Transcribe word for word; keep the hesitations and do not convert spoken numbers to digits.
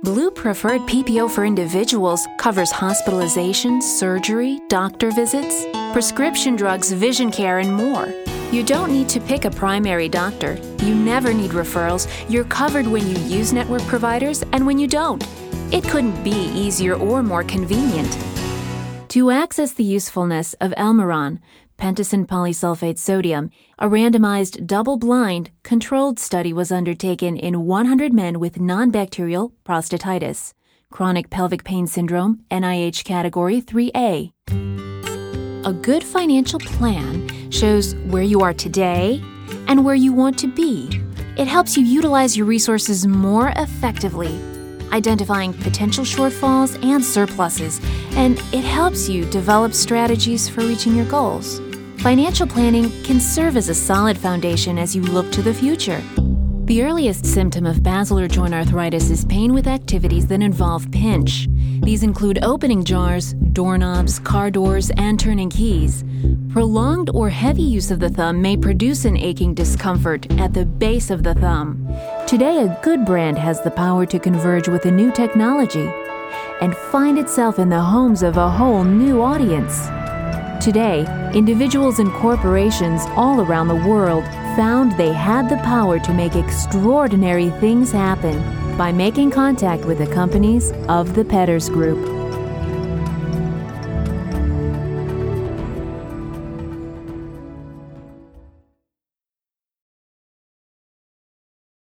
Blue Preferred P P O for individuals covers hospitalization, surgery, doctor visits, prescription drugs, vision care, and more. You don't need to pick a primary doctor. You never need referrals. You're covered when you use network providers and when you don't. It couldn't be easier or more convenient. To access the usefulness of Elmiron, Pentosan polysulfate sodium, a randomized, double-blind, controlled study was undertaken in one hundred men with non-bacterial prostatitis, chronic pelvic pain syndrome, N I H category three A. A good financial plan shows where you are today and where you want to be. It helps you utilize your resources more effectively, identifying potential shortfalls and surpluses, and it helps you develop strategies for reaching your goals. Financial planning can serve as a solid foundation as you look to the future. The earliest symptom of basilar joint arthritis is pain with activities that involve pinch. These include opening jars, doorknobs, car doors, and turning keys. Prolonged or heavy use of the thumb may produce an aching discomfort at the base of the thumb. Today, a good brand has the power to converge with a new technology and find itself in the homes of a whole new audience. Today, individuals and corporations all around the world found they had the power to make extraordinary things happen by making contact with the companies of the Petters Group.